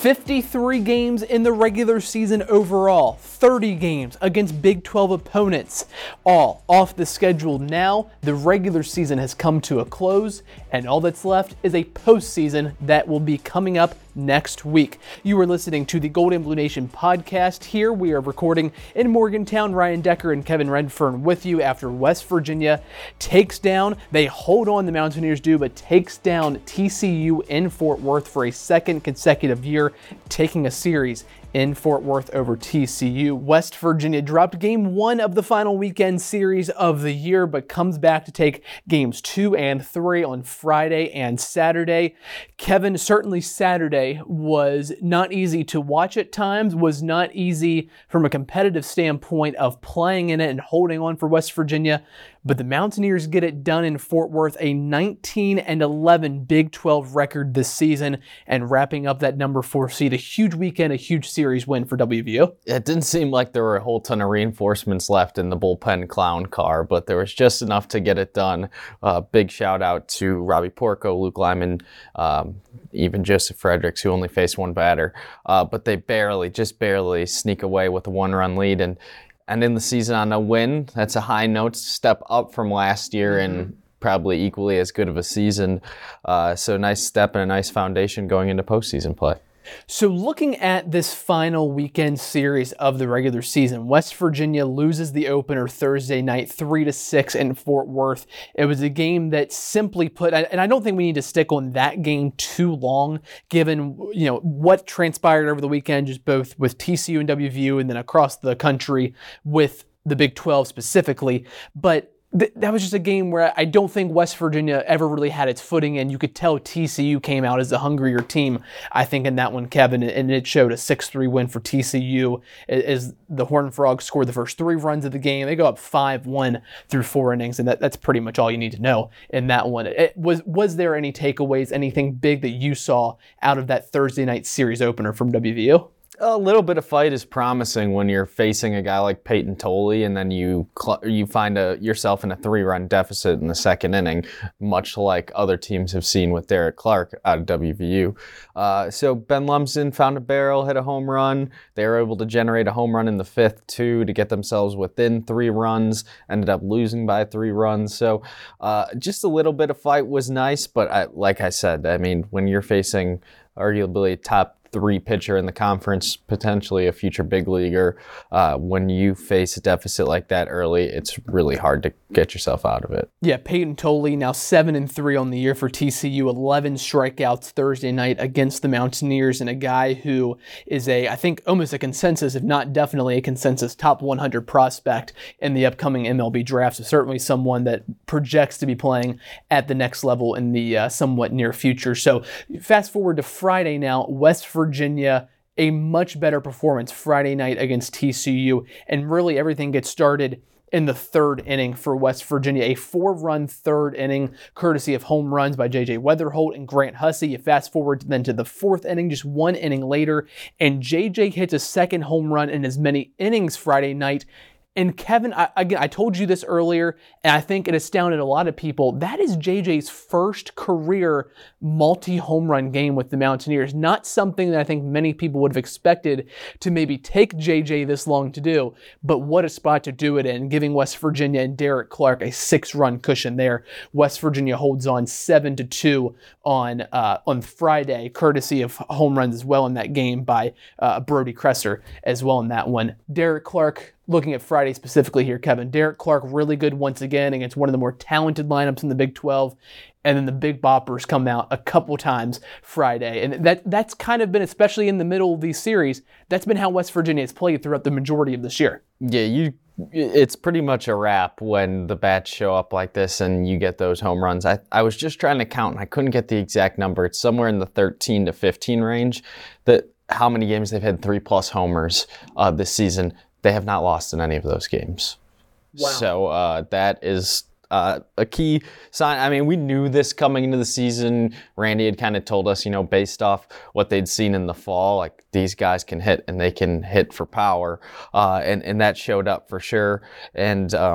53 games in the regular season overall, 30 games against Big 12 opponents, all off the schedule now. The regular season has come to a close, and all that's left is a postseason that will be coming up next week. You are listening to the Gold and Blue Nation podcast. Here we are recording in Morgantown. Ryan Decker and Kevin Redfern with you after West Virginia takes down, they hold on, the Mountaineers do, but takes down TCU in Fort Worth for a second consecutive year, taking a series in Fort Worth over TCU. West Virginia dropped game 1 of the final weekend series of the year, but comes back to take games 2 and 3 on Friday and Saturday. Kevin, certainly Saturday was not easy to watch at times, was not easy from a competitive standpoint of playing in it and holding on for West Virginia, but the Mountaineers get it done in Fort Worth, a 19-11 Big 12 record this season, and wrapping up that number 4 seed, a huge weekend, a huge series win for WVU. It didn't seem like there were a whole ton of reinforcements left in the bullpen clown car, but there was just enough to get it done. Big shout out to Robbie Porco, Luke Lyman, even Joseph Fredericks, who only faced one batter. But they just barely sneak away with a 1-run lead. And in the season on a win, that's a high note, step up from last year and probably equally as good of a season. So nice step and a nice foundation going into postseason play. So looking at this final weekend series of the regular season, West Virginia loses the opener Thursday night 3-6 in Fort Worth. It was a game that simply put, and I don't think we need to stick on that game too long, given what transpired over the weekend, just both with TCU and WVU and then across the country with the Big 12 specifically. But that was just a game where I don't think West Virginia ever really had its footing in. You could tell TCU came out as the hungrier team, I think, in that one, Kevin, and it showed a 6-3 win for TCU as the Horned Frogs scored the first 3 runs of the game. They go up 5-1 through 4 innings, and that's pretty much all you need to know in that one. Was there any takeaways, anything big that you saw out of that Thursday night series opener from WVU? A little bit of fight is promising when you're facing a guy like Peyton Tolley, and then you find yourself in a 3-run deficit in the second inning, much like other teams have seen with Derek Clark out of WVU. So Ben Lumsden found a barrel, hit a home run. They were able to generate a home run in the 5th too to get themselves within 3 runs. Ended up losing by 3 runs. So just a little bit of fight was nice, but like I said, I mean, when you're facing arguably top 3 pitcher in the conference, potentially a future big leaguer, when you face a deficit like that early, it's really hard to get yourself out of it. Yeah, Peyton Tolley now 7-3 on the year for TCU, 11 strikeouts Thursday night against the Mountaineers, and a guy who is I think almost a consensus, if not definitely a consensus, top 100 prospect in the upcoming MLB draft. So certainly someone that projects to be playing at the next level in the somewhat near future. So fast forward to Friday now, West Virginia, a much better performance Friday night against TCU, and really everything gets started in the 3rd inning for West Virginia, a 4-run 3rd inning, courtesy of home runs by J.J. Weatherholt and Grant Hussey. You fast forward then to the 4th inning, just 1 inning later, and J.J. hits a second home run in as many innings Friday night. And Kevin, I told you this earlier, and I think it astounded a lot of people. That is JJ's first career multi-home run game with the Mountaineers. Not something that I think many people would have expected to maybe take JJ this long to do, but what a spot to do it in, giving West Virginia and Derek Clark a 6-run cushion there. West Virginia holds on 7-2 on Friday, courtesy of home runs as well in that game by Brody Kresser as well in that one. Derek Clark, looking at Friday specifically here, Kevin, Derek Clark really good once again against one of the more talented lineups in the Big 12. And then the big boppers come out a couple times Friday. And that's kind of been, especially in the middle of these series, that's been how West Virginia has played throughout the majority of this year. Yeah, it's pretty much a wrap when the bats show up like this and you get those home runs. I was just trying to count, and I couldn't get the exact number. It's somewhere in the 13 to 15 range, how many games they've had 3+ homers this season. They have not lost in any of those games. Wow. So that is a key sign. I mean, we knew this coming into the season. Randy had kind of told us, based off what they'd seen in the fall, like these guys can hit and they can hit for power. And that showed up for sure. And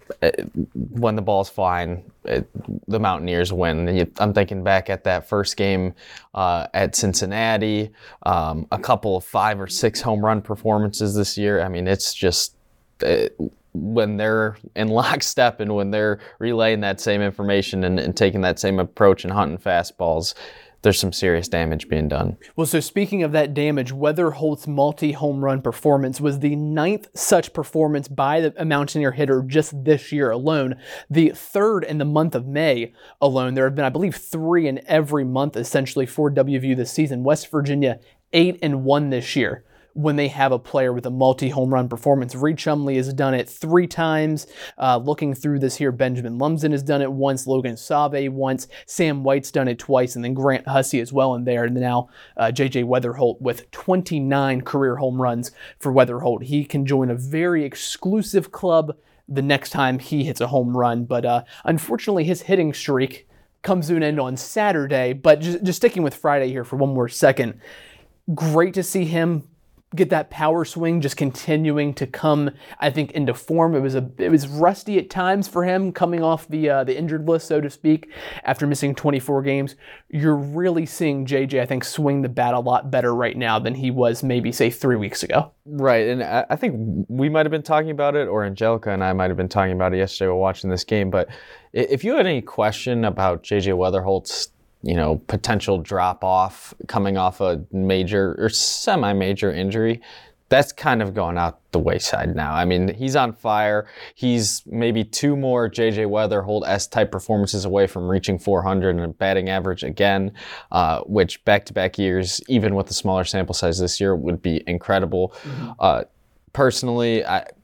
when the ball's flying, the Mountaineers win. I'm thinking back at that first game at Cincinnati, a couple of 5 or 6 home run performances this year. I mean, it's just when they're in lockstep and when they're relaying that same information and taking that same approach and hunting fastballs, there's some serious damage being done. Well, so speaking of that damage, Weatherholt's multi-home run performance was the 9th such performance by a Mountaineer hitter just this year alone. The 3rd in the month of May alone. There have been, I believe, 3 in every month essentially for WVU this season. West Virginia 8-1 this year when they have a player with a multi-home run performance. Reed Chumley has done it 3 times. Looking through this here, Benjamin Lumsden has done it once, Logan Save once, Sam White's done it twice, and then Grant Hussey as well in there. And now J.J. Weatherholt with 29 career home runs for Weatherholt. He can join a very exclusive club the next time he hits a home run. But unfortunately, his hitting streak comes to an end on Saturday. But just sticking with Friday here for one more second, great to see him get that power swing just continuing to come, I think, into form. It was rusty at times for him coming off the injured list, so to speak, after missing 24 games. You're really seeing JJ, I think, swing the bat a lot better right now than he was maybe, say, 3 weeks ago. Right, and I think we might have been talking about it, or Angelica and I might have been talking about it yesterday while watching this game, but if you had any question about JJ Weatherholt's potential drop off coming off a major or semi-major injury, that's kind of gone out the wayside now. I mean, he's on fire. He's maybe 2 more J.J. Weatherholt-esque type performances away from reaching 400 and a batting average again, which back-to-back years, even with the smaller sample size this year, would be incredible. Mm-hmm. Personally,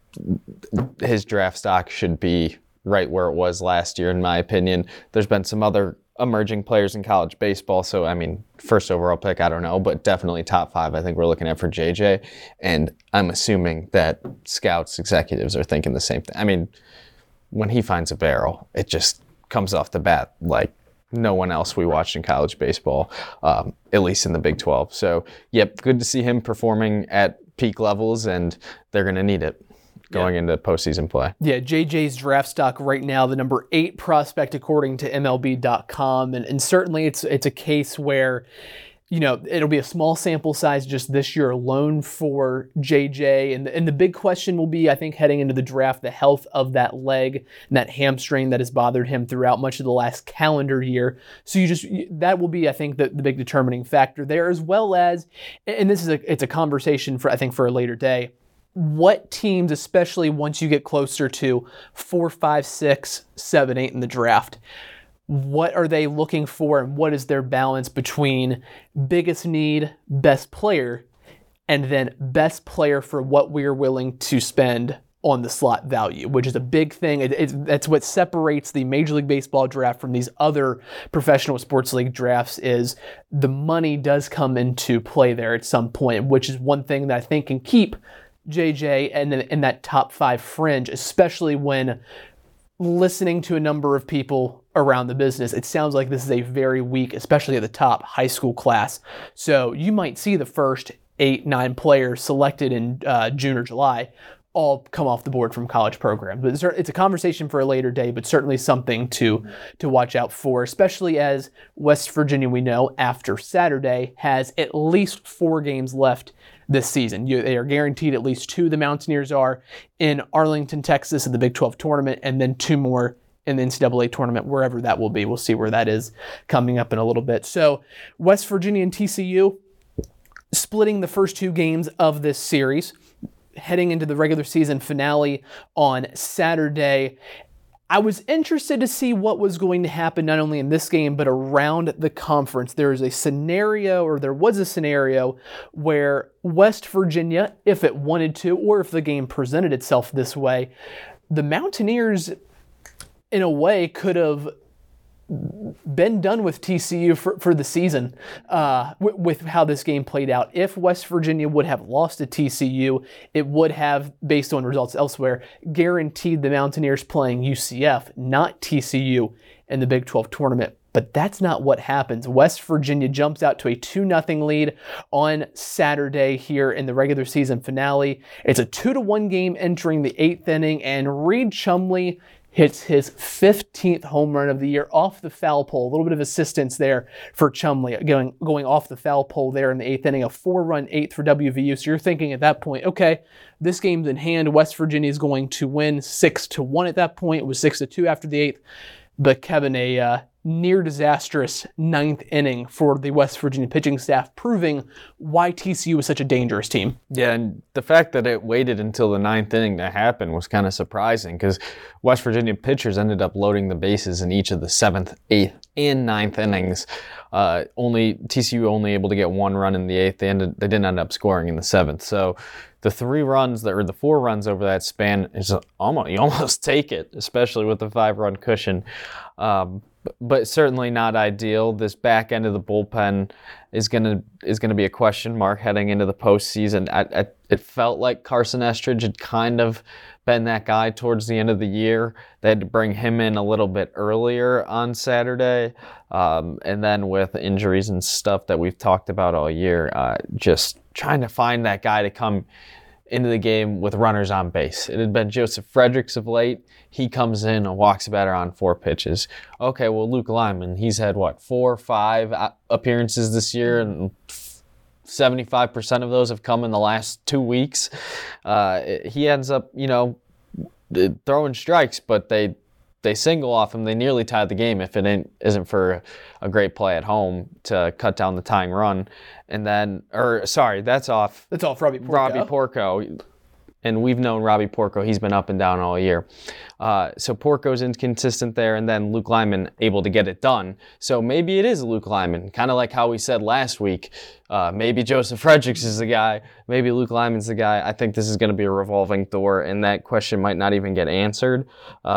his draft stock should be right where it was last year, in my opinion. There's been some other emerging players in college baseball. So, I mean, first overall pick, I don't know, but definitely top 5 I think we're looking at for JJ. And I'm assuming that scouts, executives are thinking the same thing. I mean, when he finds a barrel, it just comes off the bat like no one else we watched in college baseball, at least in the Big 12. So, yep, good to see him performing at peak levels, and they're going to need it going into postseason play. Yeah, JJ's draft stock right now, the number 8 prospect according to MLB.com. And certainly it's a case where, it'll be a small sample size just this year alone for JJ. And the big question will be, I think, heading into the draft, the health of that leg and that hamstring that has bothered him throughout much of the last calendar year. So that will be, I think, the big determining factor there, as well as, and it's a conversation for a later day, what teams, especially once you get closer to 4, 5, 6, 7, 8 in the draft, what are they looking for and what is their balance between biggest need, best player, and then best player for what we are willing to spend on the slot value, which is a big thing. That's what separates the Major League Baseball draft from these other professional sports league drafts, is the money does come into play there at some point, which is one thing that I think can keep JJ and then in that top 5 fringe, especially when listening to a number of people around the business. It sounds like this is a very weak, especially at the top, high school class. So you might see the first 8, 9 players selected in June or July all come off the board from college programs. But it's a conversation for a later day, but certainly something to watch out for, especially as West Virginia, we know, after Saturday, has at least 4 games left this season. They are guaranteed at least 2, the Mountaineers are, in Arlington, Texas, in the Big 12 tournament, and then 2 more in the NCAA tournament, wherever that will be. We'll see where that is coming up in a little bit. So West Virginia and TCU splitting the first 2 games of this series, heading into the regular season finale on Saturday. I was interested to see what was going to happen not only in this game, but around the conference. There was a scenario where West Virginia, if it wanted to, or if the game presented itself this way, the Mountaineers, in a way, could have been done with TCU for the season with how this game played out. If West Virginia would have lost to TCU, it would have, based on results elsewhere, guaranteed the Mountaineers playing UCF, not TCU, in the Big 12 tournament But that's not what happens. West Virginia jumps out to a 2-0 lead on Saturday here in the regular season finale. It's a 2-1 game entering the 8th inning, and Reed Chumley hits his 15th home run of the year off the foul pole. A little bit of assistance there for Chumley going off the foul pole there in the 8th inning, a 4-run 8th for WVU. So you're thinking at that point, okay, this game's in hand. West Virginia is going to win 6-1 at that point. It was 6-2 after the 8th. But Kevin, a near disastrous 9th inning for the West Virginia pitching staff, proving why TCU is such a dangerous team. Yeah, and the fact that it waited until the 9th inning to happen was kind of surprising, because West Virginia pitchers ended up loading the bases in each of the 7th, 8th, and 9th innings. TCU only able to get 1 run in the 8th. They didn't end up scoring in the 7th. So the 4 runs over that span is you almost take it, especially with the 5-run cushion. But certainly not ideal. This back end of the bullpen is gonna be a question mark heading into the postseason. It felt like Carson Estridge had kind of been that guy towards the end of the year. They had to bring him in a little bit earlier on Saturday. And then with injuries and stuff that we've talked about all year, just trying to find that guy to come into the game with runners on base. It had been Joseph Fredericks of late. He comes in and walks a batter on 4 pitches. Okay, well, Luke Lyman, he's had, 4 or 5 appearances this year, and 75% of those have come in the last 2 weeks. He ends up, throwing strikes, but they single off him. They nearly tied the game if it isn't for a great play at home to cut down the tying run. And then, that's off. That's off Robbie Porco. Robbie Porco. And we've known Robbie Porco. He's been up and down all year. So Porco's inconsistent there, and then Luke Lyman able to get it done. So maybe it is Luke Lyman, kind of like how we said last week. Maybe Joseph Fredericks is the guy. Maybe Luke Lyman's the guy. I think this is going to be a revolving door, and that question might not even get answered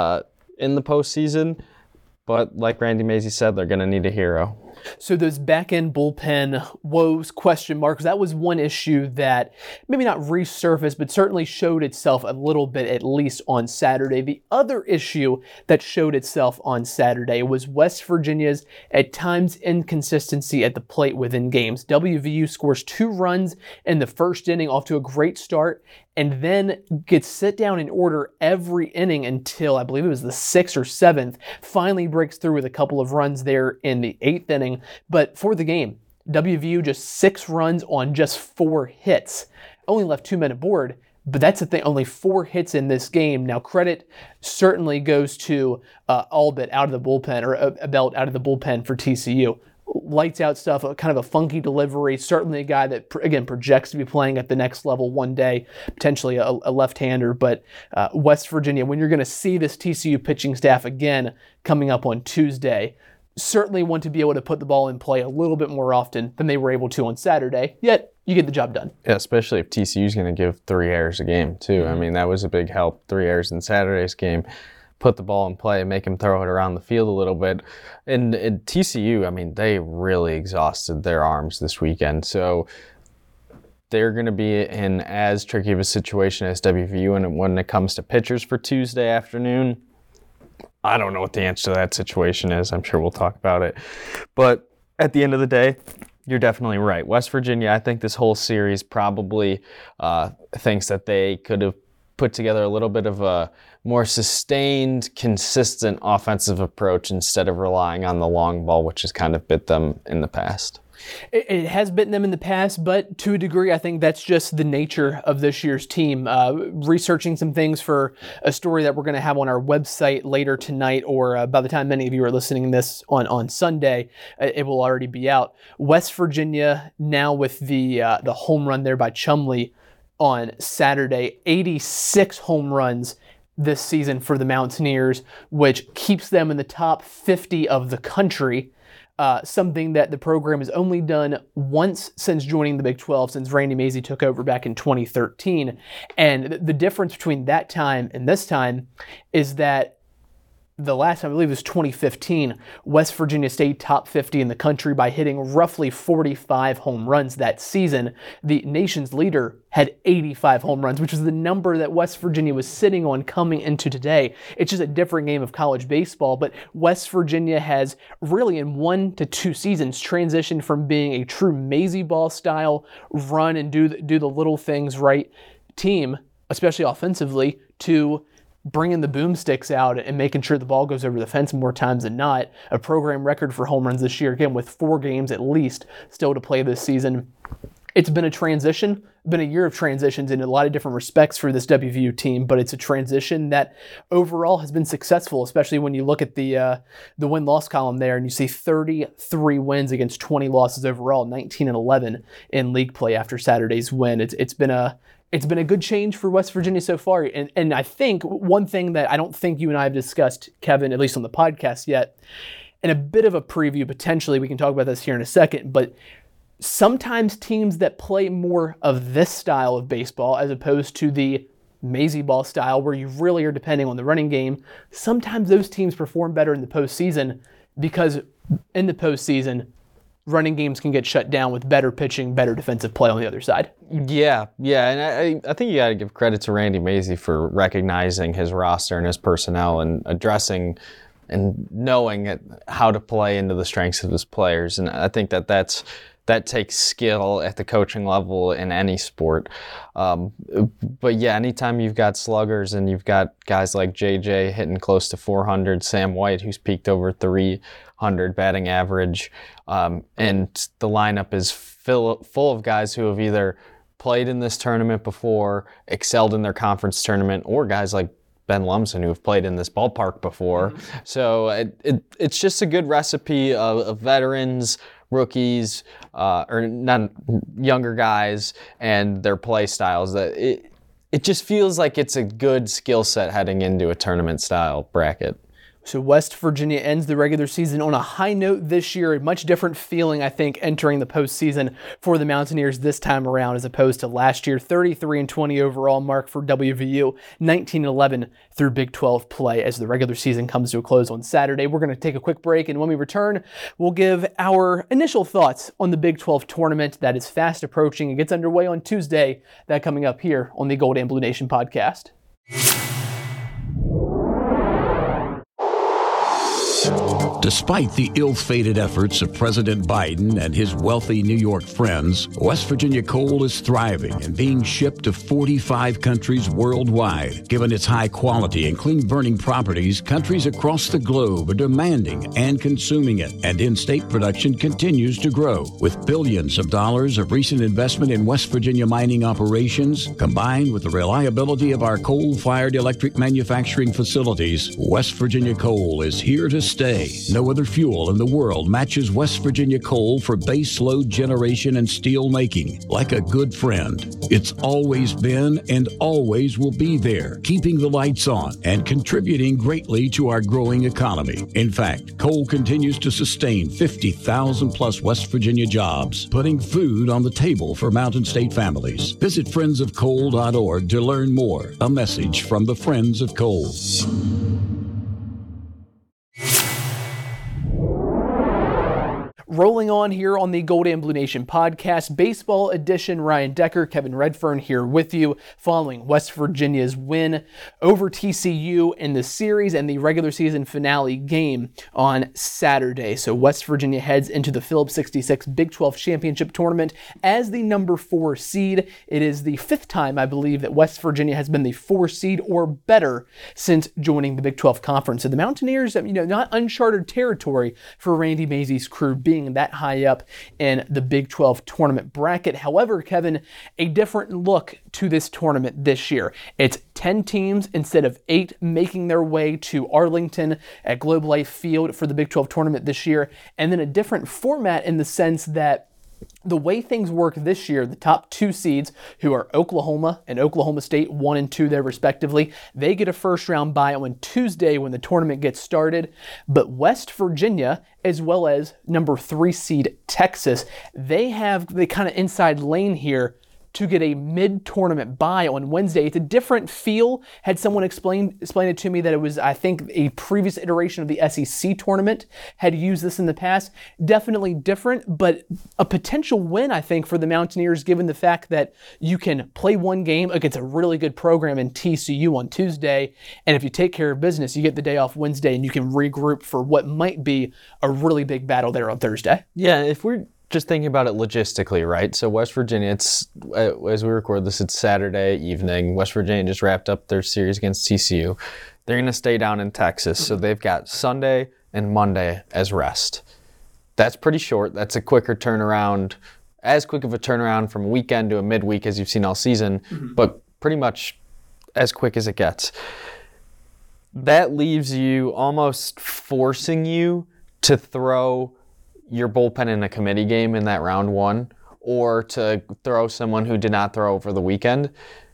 in the postseason. But like Randy Mazey said, they're going to need a hero. So those back-end bullpen woes, question marks, that was one issue that maybe not resurfaced, but certainly showed itself a little bit, at least on Saturday. The other issue that showed itself on Saturday was West Virginia's, at times, inconsistency at the plate within games. WVU scores 2 runs in the first inning, off to a great start, and then gets sit down in order every inning until, I believe it was the 6th or 7th, finally breaks through with a couple of runs there in the 8th inning. But for the game, WVU just 6 runs on just 4 hits. Only left 2 men aboard, but that's the thing, only 4 hits in this game. Now, credit certainly goes to Albert out of the bullpen, or Abelt out of the bullpen for TCU. Lights out stuff, kind of a funky delivery. Certainly a guy that, again, projects to be playing at the next level one day, potentially a left-hander. But West Virginia, when you're going to see this TCU pitching staff again coming up on Tuesday, certainly want to be able to put the ball in play a little bit more often than they were able to on Saturday, yet you get the job done. Yeah, especially if TCU's going to give 3 errors a game, too. I mean, that was a big help, 3 errors in Saturday's game. Put the ball in play, make him throw it around the field a little bit. And TCU, I mean, they really exhausted their arms this weekend. So they're going to be in as tricky of a situation as WVU. And when it comes to pitchers for Tuesday afternoon, I don't know what the answer to that situation is. I'm sure we'll talk about it. But at the end of the day, you're definitely right. West Virginia, I think this whole series probably thinks that they could have put together a little bit of a more sustained, consistent offensive approach instead of relying on the long ball, which has kind of bit them in the past. It has bitten them in the past, but to a degree, I think that's just the nature of this year's team. Researching some things for a story that we're going to have on our website later tonight, or by the time many of you are listening to this on Sunday, it will already be out. West Virginia, now with the home run there by Chumley on Saturday, 86 home runs this season for the Mountaineers, which keeps them in the top 50 of the country. Something that the program has only done once since joining the Big 12, since Randy Mazey took over back in 2013. And the difference between that time and this time is that the last time, I believe it was 2015, West Virginia stayed top 50 in the country by hitting roughly 45 home runs that season. The nation's leader had 85 home runs, which was the number that West Virginia was sitting on coming into today. It's just a different game of college baseball, but West Virginia has really in 1 to 2 seasons transitioned from being a true Maisie ball style run and do the little things right team, especially offensively, to bringing the boomsticks out and making sure the ball goes over the fence more times than not. A program record for home runs this year, again, with 4 games at least still to play this season. It's been a year of transitions in a lot of different respects for this WVU team, but it's a transition that overall has been successful, especially when you look at the win-loss column there and you see 33 wins against 20 losses overall, 19-11 in league play after Saturday's win. It's been a good change for West Virginia so far. And I think one thing that I don't think you and I have discussed, Kevin, at least on the podcast yet, and a bit of a preview potentially, we can talk about this here in a second, but sometimes teams that play more of this style of baseball as opposed to the Maisie ball style where you really are depending on the running game, sometimes those teams perform better in the postseason because in the postseason, running games can get shut down with better pitching, better defensive play on the other side. Yeah, and I think you got to give credit to Randy Maisie for recognizing his roster and his personnel and addressing and knowing how to play into the strengths of his players. And I think that takes skill at the coaching level in any sport. But yeah, anytime you've got sluggers and you've got guys like JJ hitting close to 400, Sam White, who's peaked over 300 batting average, and the lineup is full of guys who have either played in this tournament before, excelled in their conference tournament, or guys like Ben Lumsden who have played in this ballpark before. Mm-hmm. So it's just a good recipe of veterans, rookies, or not younger guys, and their play styles. That it just feels like it's a good skill set heading into a tournament style bracket. So West Virginia ends the regular season on a high note this year. A much different feeling, I think, entering the postseason for the Mountaineers this time around as opposed to last year. 33-20 overall mark for WVU, 19-11 through Big 12 play as the regular season comes to a close on Saturday. We're going to take a quick break, and when we return, we'll give our initial thoughts on the Big 12 tournament that is fast approaching. It gets underway on Tuesday. That coming up here on the Gold and Blue Nation podcast. Despite the ill-fated efforts of President Biden and his wealthy New York friends, West Virginia coal is thriving and being shipped to 45 countries worldwide. Given its high quality and clean burning properties, countries across the globe are demanding and consuming it, and in-state production continues to grow. With billions of dollars of recent investment in West Virginia mining operations, combined with the reliability of our coal-fired electric manufacturing facilities, West Virginia coal is here to stay. No other fuel in the world matches West Virginia coal for base load generation and steel making. Like a good friend, it's always been and always will be there, keeping the lights on and contributing greatly to our growing economy. In fact, coal continues to sustain 50,000 plus West Virginia jobs, putting food on the table for Mountain State families. Visit friendsofcoal.org to learn more. A message from the Friends of Coal. Rolling on here on the Gold and Blue Nation podcast, baseball edition. Ryan Decker, Kevin Redfern here with you following West Virginia's win over TCU in the series and the regular season finale game on Saturday. So West Virginia heads into the Phillips 66 Big 12 Championship Tournament as the number 4 seed. It is the 5th time, I believe, that West Virginia has been the 4 seed or better since joining the Big 12 Conference. So the Mountaineers, not uncharted territory for Randy Maisie's crew being that high up in the Big 12 tournament bracket. However, Kevin, a different look to this tournament this year. It's 10 teams instead of 8 making their way to Arlington at Globe Life Field for the Big 12 tournament this year, and then a different format in the sense that the way things work this year, the top 2 seeds, who are Oklahoma and Oklahoma State, 1 and 2 there respectively, they get a first round bye on Tuesday when the tournament gets started. But West Virginia, as well as number 3 seed Texas, they have the kind of inside lane here to get a mid-tournament bye on Wednesday. It's a different feel. Had someone explain it to me that it was, I think, a previous iteration of the SEC tournament had used this in the past. Definitely different, but a potential win, I think, for the Mountaineers, given the fact that you can play one game against a really good program in TCU on Tuesday, and if you take care of business, you get the day off Wednesday, and you can regroup for what might be a really big battle there on Thursday. Yeah, if we're just thinking about it logistically, right? So West Virginia, it's as we record this, it's Saturday evening. West Virginia just wrapped up their series against TCU. They're going to stay down in Texas, so they've got Sunday and Monday as rest. That's pretty short. That's a quicker turnaround, as quick of a turnaround from a weekend to a midweek as you've seen all season, but pretty much as quick as it gets. That leaves you almost forcing you to throw your bullpen in a committee game in that round one, or to throw someone who did not throw over the weekend.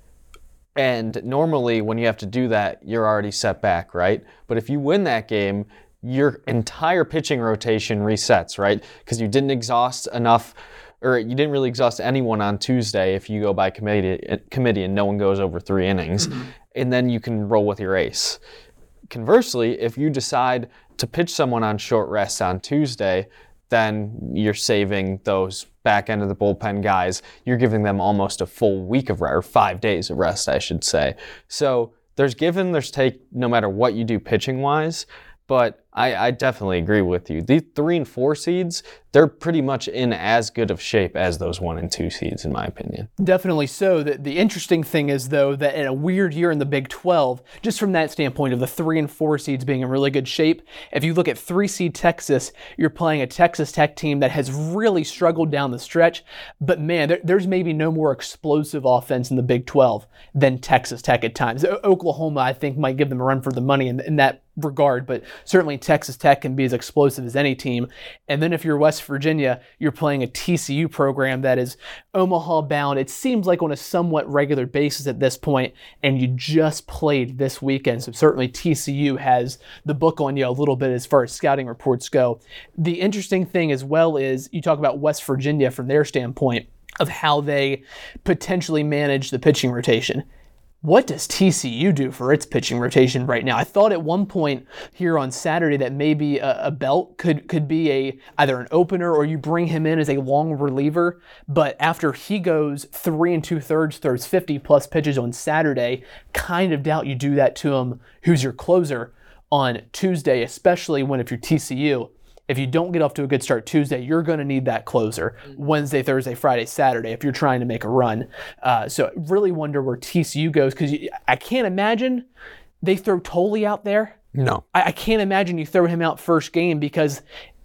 And normally when you have to do that, you're already set back, right? But if you win that game, your entire pitching rotation resets, right? Because you didn't exhaust enough, or you didn't really exhaust anyone on Tuesday if you go by committee and no one goes over 3 innings. And then you can roll with your ace. Conversely, if you decide to pitch someone on short rest on Tuesday, then you're saving those back end of the bullpen guys. You're giving them almost a full week of rest, or 5 days of rest, I should say. So there's give and there's take no matter what you do pitching wise. But I definitely agree with you. The 3 and 4 seeds, they're pretty much in as good of shape as those 1 and 2 seeds, in my opinion. Definitely so. The interesting thing is, though, that in a weird year in the Big 12, just from that standpoint of the 3 and 4 seeds being in really good shape, if you look at 3-seed Texas, you're playing a Texas Tech team that has really struggled down the stretch. But man, there's maybe no more explosive offense in the Big 12 than Texas Tech at times. Oklahoma, I think, might give them a run for the money in that regard, but certainly Texas Tech can be as explosive as any team. And then if you're West Virginia, you're playing a TCU program that is Omaha bound, it seems like on a somewhat regular basis at this point, and you just played this weekend. So certainly TCU has the book on you a little bit as far as scouting reports go. The interesting thing as well is you talk about West Virginia from their standpoint of how they potentially manage the pitching rotation. What does TCU do for its pitching rotation right now? I thought at one point here on Saturday that maybe a Belt could be either an opener or you bring him in as a long reliever. But after he goes 3 2/3, throws 50 plus pitches on Saturday, kind of doubt you do that to him, who's your closer on Tuesday, especially when if you're TCU. If you don't get off to a good start Tuesday, you're going to need that closer Wednesday, Thursday, Friday, Saturday if you're trying to make a run. So I really wonder where TCU goes, because I can't imagine they throw Tolley out there. No. I can't imagine you throw him out first game, because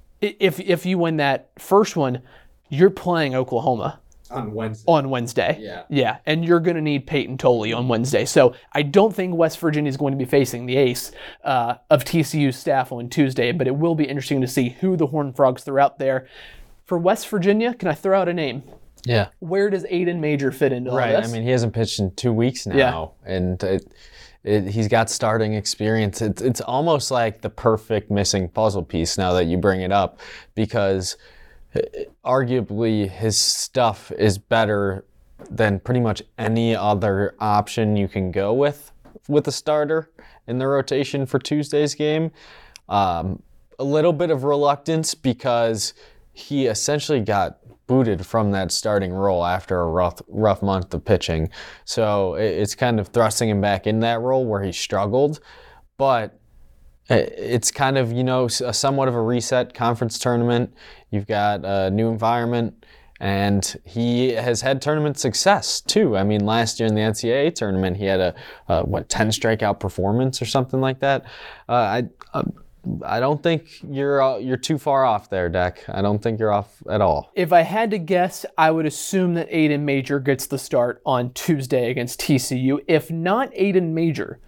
if you win that first one, you're playing Oklahoma. On Wednesday. Yeah. And you're going to need Peyton Tolley on Wednesday. So I don't think West Virginia is going to be facing the ace of TCU's staff on Tuesday, but it will be interesting to see who the Horned Frogs throw out there. For West Virginia, can I throw out a name? Yeah. Where does Aiden Major fit into all this? Right. I mean, he hasn't pitched in 2 weeks now, and he's got starting experience. It's almost like the perfect missing puzzle piece now that you bring it up, because arguably his stuff is better than pretty much any other option you can go with a starter in the rotation for Tuesday's game. A little bit of reluctance because he essentially got booted from that starting role after a rough month of pitching. So it's kind of thrusting him back in that role where he struggled. But it's kind of, somewhat of a reset conference tournament. You've got a new environment, and he has had tournament success too. I mean, last year in the NCAA tournament, he had a 10 strikeout performance or something like that. I don't think you're too far off there, Deck. I don't think you're off at all. If I had to guess, I would assume that Aiden Major gets the start on Tuesday against TCU. If not Aiden Major,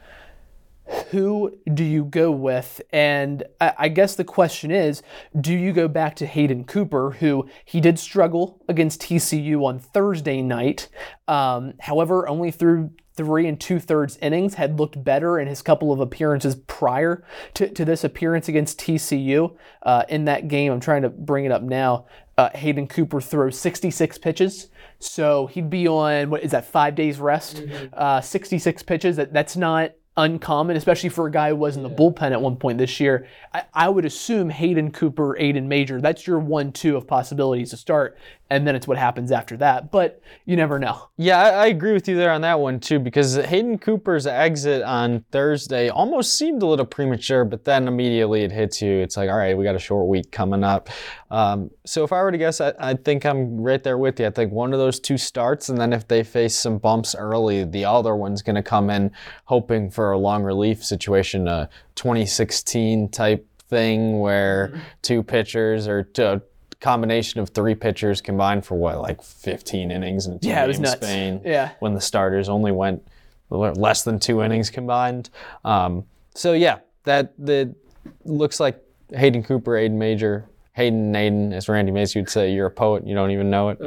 who do you go with? And I guess the question is, do you go back to Hayden Cooper, who he did struggle against TCU on Thursday night, however, only through 3 2/3 innings, had looked better in his couple of appearances prior to this appearance against TCU in that game. I'm trying to bring it up now. Hayden Cooper throws 66 pitches. So he'd be on, 5 days rest? 66 pitches. That's not uncommon, especially for a guy who was in the bullpen at one point this year. I would assume Hayden Cooper, Aiden Major, that's your 1-2 of possibilities to start, and then it's what happens after that. But you never know. Yeah, I agree with you there on that one too, because Hayden Cooper's exit on Thursday almost seemed a little premature, but then immediately it hits you. It's like, all right, we got a short week coming up. So if I were to guess, I think I'm right there with you. I think one of those two starts, and then if they face some bumps early, the other one's going to come in hoping for a long relief situation, a 2016 type thing where two pitchers or a combination of three pitchers combined for like 15 innings in it was nuts. Spain. Yeah. When the starters only went less than 2 innings combined. So yeah, that looks like Hayden Cooper, Aiden Major, Hayden and Aiden, as Randy Macy would say, you're a poet, you don't even know it.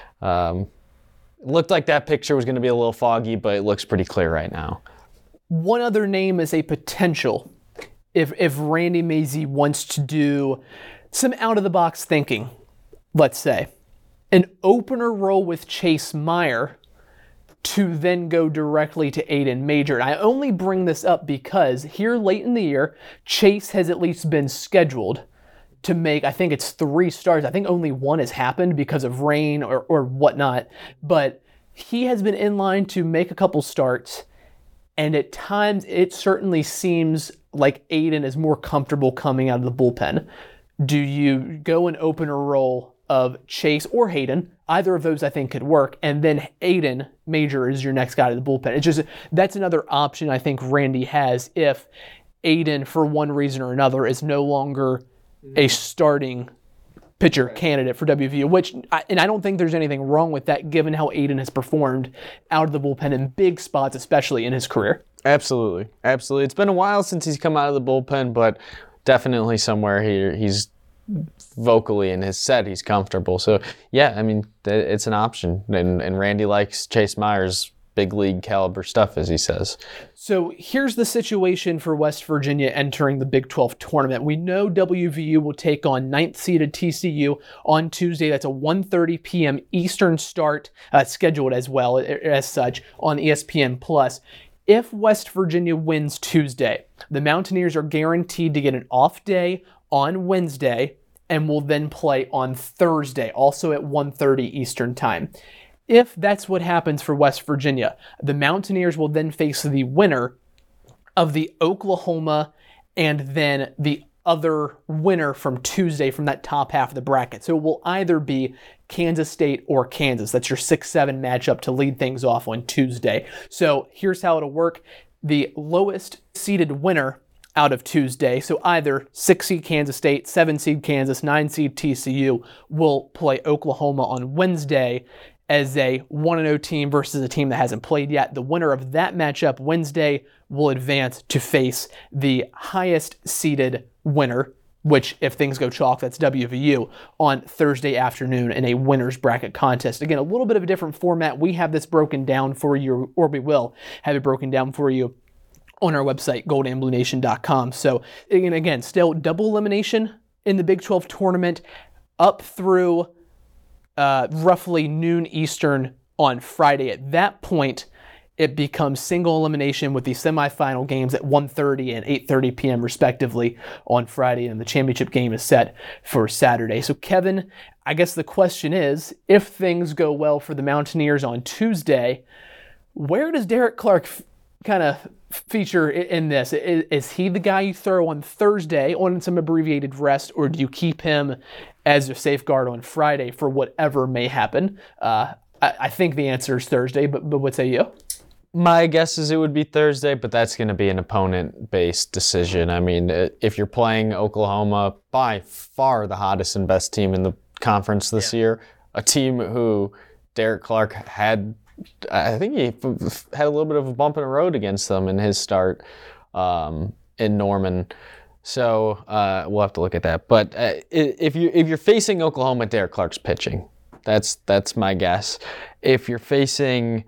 Looked like that picture was going to be a little foggy, but it looks pretty clear right now. One other name is a potential. If Randy Macy wants to do some out-of-the-box thinking, let's say, an opener role with Chase Meyer to then go directly to Aiden Major. And I only bring this up because here late in the year, Chase has at least been scheduled to make, I think it's 3 starts. I think only 1 has happened because of rain or whatnot. But he has been in line to make a couple starts. And at times, it certainly seems like Aiden is more comfortable coming out of the bullpen. Do you go an opener role of Chase or Hayden? Either of those I think could work. And then Aiden Major is your next guy to the bullpen. It's just, that's another option I think Randy has if Aiden, for one reason or another, is no longer a starting pitcher candidate for WVU, and I don't think there's anything wrong with that given how Aiden has performed out of the bullpen in big spots, especially in his career. Absolutely. It's been a while since he's come out of the bullpen, but definitely somewhere he's vocally in his set, he's comfortable. So yeah, I mean, it's an option. And Randy likes Chase Meyer's big league caliber stuff, as he says. So here's the situation for West Virginia entering the Big 12 tournament. We know WVU will take on 9th-seeded TCU on Tuesday. That's a 1:30 p.m. Eastern start, scheduled as well as such on ESPN+. If West Virginia wins Tuesday, the Mountaineers are guaranteed to get an off day on Wednesday and will then play on Thursday, also at 1:30 Eastern time. If that's what happens for West Virginia, the Mountaineers will then face the winner of the Oklahoma and then the other winner from Tuesday from that top half of the bracket. So it will either be Kansas State or Kansas. That's your 6-7 matchup to lead things off on Tuesday. So here's how it'll work. The lowest seeded winner out of Tuesday, so either 6-seed Kansas State, 7-seed Kansas, 9-seed TCU will play Oklahoma on Wednesday as a 1-0 team versus a team that hasn't played yet. The winner of that matchup Wednesday will advance to face the highest seeded winner, which if things go chalk, that's WVU, on Thursday afternoon in a winner's bracket contest. Again, a little bit of a different format. We have this broken down for you, or we will have it broken down for you on our website, goldandbluenation.com. So again, still double elimination in the Big 12 tournament up through roughly noon Eastern on Friday. At that point, it becomes single elimination with the semifinal games at 1:30 and 8:30 p.m. respectively on Friday, and the championship game is set for Saturday. So Kevin, I guess the question is, if things go well for the Mountaineers on Tuesday, where does Derek Clark kind of feature in this? Is he the guy you throw on Thursday on some abbreviated rest, or do you keep him as a safeguard on Friday for whatever may happen? I think the answer is Thursday, but what say you? My guess is it would be Thursday, but that's going to be an opponent-based decision. I mean, if you're playing Oklahoma, by far the hottest and best team in the conference this year, a team who Derek Clark had, I think he had a little bit of a bump in the road against them in his start in Norman. So we'll have to look at that. But if you're facing Oklahoma, Derek Clark's pitching. That's my guess. If you're facing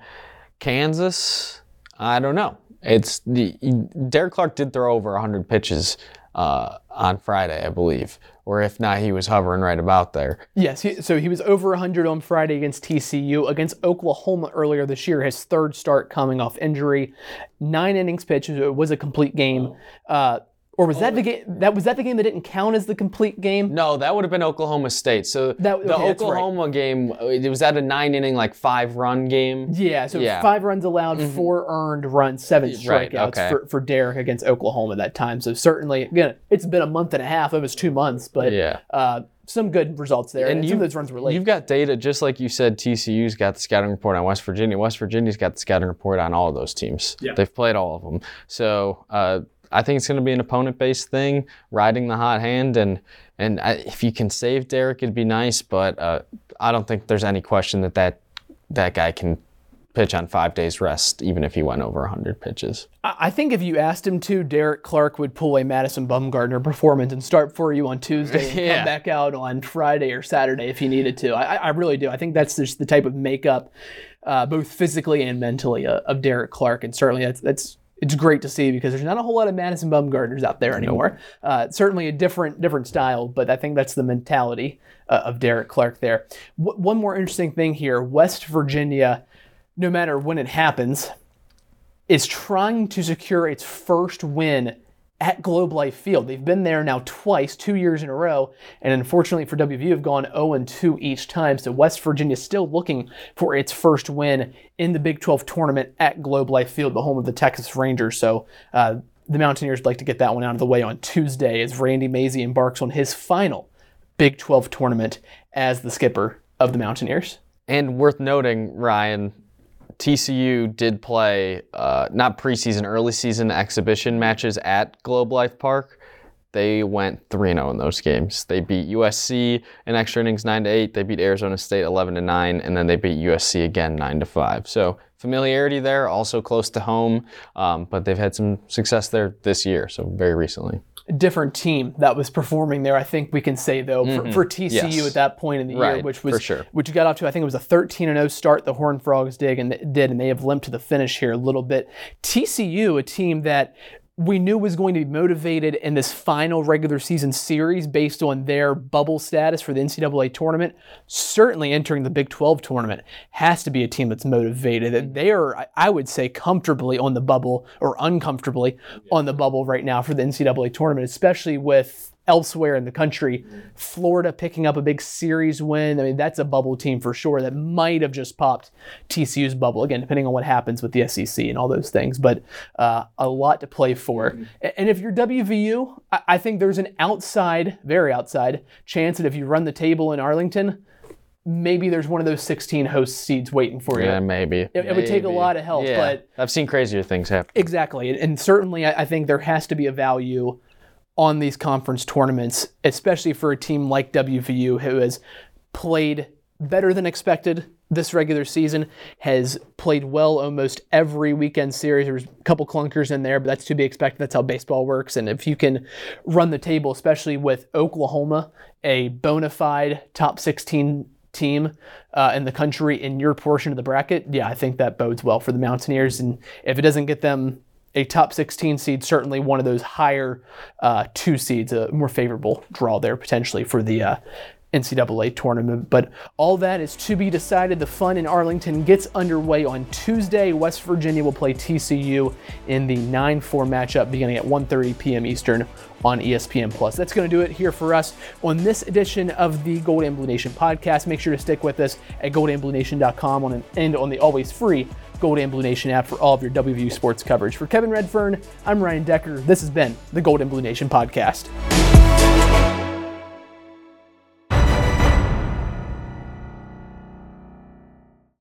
Kansas, I don't know. Derek Clark did throw over 100 pitches on Friday, I believe. Or if not, he was hovering right about there. Yes, so he was over 100 on Friday against TCU. Against Oklahoma earlier this year, his third start coming off injury. 9 innings pitched. It was a complete game. Or was that the game? Was that the game that didn't count as the complete game? No, that would have been Oklahoma State. So the Oklahoma game, it was at a 9-inning, like 5-run game. Yeah, so 5 runs allowed, 4 earned runs, 7 strikeouts for Derek against Oklahoma that time. So certainly, again, it's been a month and a half. It was 2 months, but some good results there. And some of those runs were late. You've got data, just like you said, TCU's got the scouting report on West Virginia. West Virginia's got the scouting report on all of those teams. Yeah. They've played all of them. So I think it's going to be an opponent-based thing, riding the hot hand, and if you can save Derek, it'd be nice. But I don't think there's any question that guy can pitch on 5 days rest, even if he went over 100 pitches. I think if you asked him to, Derek Clark would pull a Madison Bumgarner performance and start for you on Tuesday and come back out on Friday or Saturday if he needed to. I really do. I think that's just the type of makeup, both physically and mentally, of Derek Clark, and certainly it's great to see because there's not a whole lot of Madison Bumgarners out there anymore. Certainly a different style, but I think that's the mentality of Derek Clark there. One more interesting thing here, West Virginia, no matter when it happens, is trying to secure its first win at Globe Life Field. They've been there now twice, 2 years in a row, and unfortunately for WVU have gone 0-2 each time. So West Virginia is still looking for its first win in the Big 12 tournament at Globe Life Field, the home of the Texas Rangers. So the Mountaineers would like to get that one out of the way on Tuesday as Randy Mazey embarks on his final Big 12 tournament as the skipper of the Mountaineers. And worth noting, Ryan, TCU did play not preseason, early season exhibition matches at Globe Life Park. They went 3-0 in those games. They beat USC in extra innings 9-8. They beat Arizona State 11-9, and then they beat USC again 9-5. So familiarity there, also close to home, but they've had some success there this year, so very recently. Different team that was performing there, I think we can say, though, for TCU at that point in the year, which got off to, I think it was a 13-0 start the Horned Frogs did, and they have limped to the finish here a little bit. TCU, a team that we knew was going to be motivated in this final regular season series based on their bubble status for the NCAA tournament, certainly entering the Big 12 tournament has to be a team that's motivated. They are, I would say, comfortably on the bubble or uncomfortably on the bubble right now for the NCAA tournament, especially with elsewhere in the country. Florida picking up a big series win. I mean, that's a bubble team for sure that might have just popped TCU's bubble, again, depending on what happens with the SEC and all those things. But a lot to play for. And if you're WVU, I think there's an very outside chance that if you run the table in Arlington, maybe there's one of those 16 host seeds waiting for you. Yeah, maybe. It would take a lot of help. Yeah. But I've seen crazier things happen. Exactly. And certainly I think there has to be a value on these conference tournaments, especially for a team like WVU who has played better than expected this regular season, has played well almost every weekend series. There's a couple clunkers in there, but that's to be expected. That's how baseball works. And if you can run the table, especially with Oklahoma, a bona fide top 16 team in the country in your portion of the bracket, yeah, I think that bodes well for the Mountaineers. And if it doesn't get them a top 16 seed, certainly one of those higher 2 seeds, a more favorable draw there potentially for the NCAA tournament. But all that is to be decided. The fun in Arlington gets underway on Tuesday. West Virginia will play TCU in the 9-4 matchup beginning at 1:30 p.m. Eastern on ESPN+. That's going to do it here for us on this edition of the Gold and Blue Nation podcast. Make sure to stick with us at goldandbluenation.com and on the always free Gold and Blue Nation app for all of your WVU sports coverage. For Kevin Redfern, I'm Ryan Decker. This has been the Gold and Blue Nation podcast.